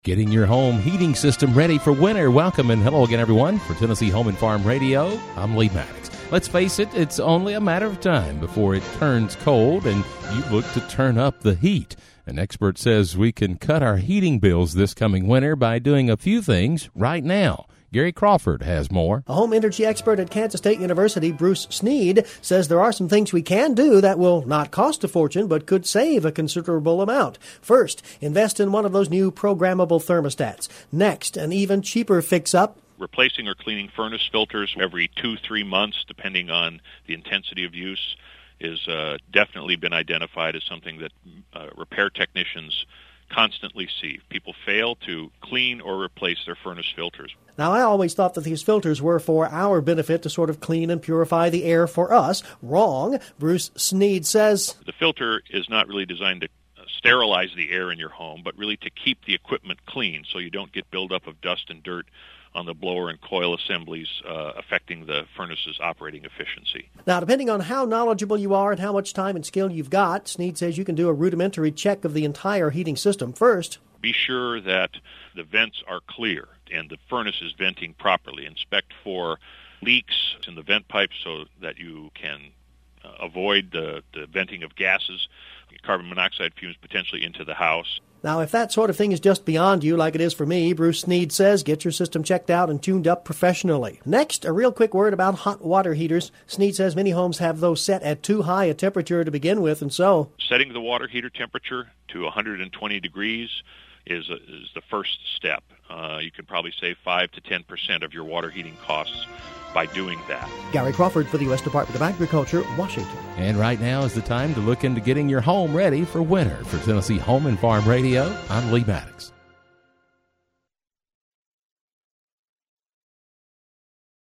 Getting your home heating system ready for winter. Welcome and hello again, everyone. For Tennessee Home and Farm Radio, I'm Lee Maddox. Let's face it, it's only a matter of time before it turns cold and you look to turn up the heat. An expert says we can cut our heating bills this coming winter by doing a few things right now. Gary Crawford has more. A home energy expert at Kansas State University, Bruce Sneed, says there are some things we can do that will not cost a fortune but could save a considerable amount. First, invest in one of those new programmable thermostats. Next, an even cheaper fix-up. Replacing or cleaning furnace filters every 2-3 months, depending on the intensity of use, is definitely been identified as something that repair technicians constantly see. People fail to clean or replace their furnace filters. Now, I always thought that these filters were for our benefit to sort of clean and purify the air for us. Wrong. Bruce Sneed says the filter is not really designed to sterilize the air in your home, but really to keep the equipment clean so you don't get buildup of dust and dirt on the blower and coil assemblies, affecting the furnace's operating efficiency. Now, depending on how knowledgeable you are and how much time and skill you've got, Sneed says you can do a rudimentary check of the entire heating system first. Be sure that the vents are clear and the furnace is venting properly. Inspect for leaks in the vent pipes so that you can avoid the venting of gases, carbon monoxide fumes potentially into the house. Now, if that sort of thing is just beyond you, like it is for me, Bruce Sneed says get your system checked out and tuned up professionally. Next, a real quick word about hot water heaters. Sneed says many homes have those set at too high a temperature to begin with, and so setting the water heater temperature to 120 degrees is the first step. You can probably save 5 to 10% of your water heating costs by doing that. Gary Crawford for the U.S. Department of Agriculture, Washington. And right now is the time to look into getting your home ready for winter. For Tennessee Home and Farm Radio, I'm Lee Maddox.